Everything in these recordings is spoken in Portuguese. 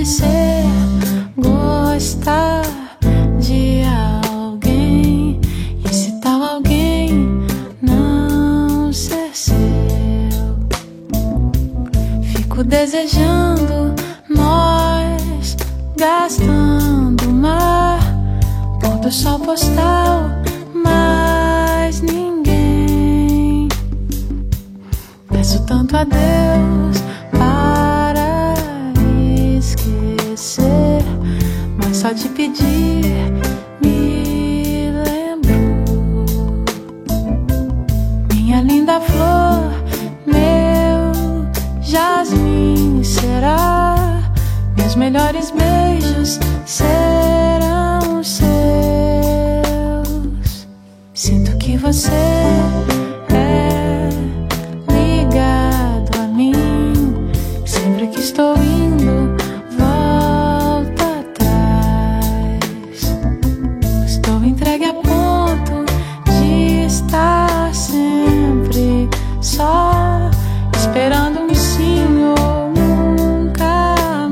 ser gostar de alguém, e esse tal alguém não ser seu. Fico desejando nós gastando mar, pôr do sol postal, mas ninguém. Peço tanto a Deus para esquecer, mas só de pedir me lembro. Minha linda flor, meu jasmim será, meus melhores beijos serão seus. Sinto que você é ligado a mim, sempre que estou indo, volta atrás. Estou entregue a ponto de estar sempre só, esperando um sim ou nunca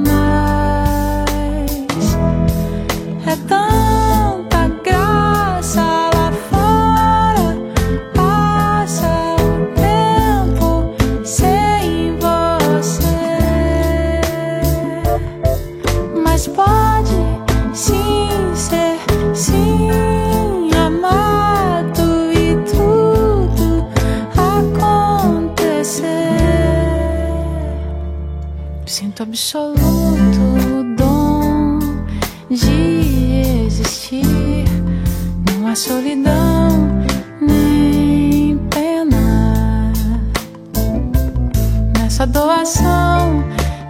mais. É tanta graça lá fora, passa o tempo sem você, mas pode sim ser sim amado e tudo acontecer. Sinto absoluto dom de existir, não há solidão nem pena nessa doação,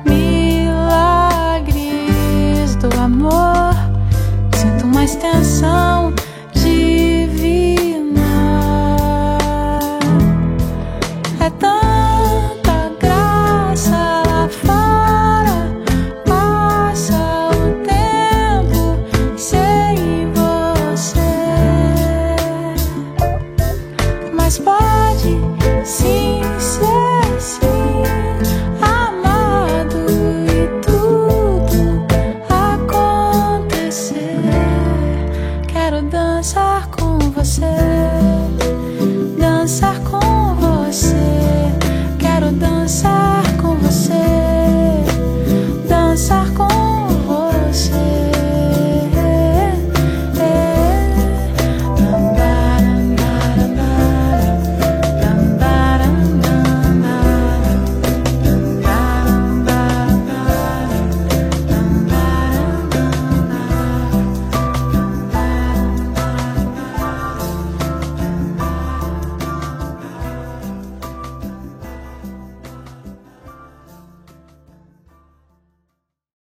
milagres do amor. Sinto uma extensão divina. É tanta graça lá fora, passa o tempo sem você, mas pode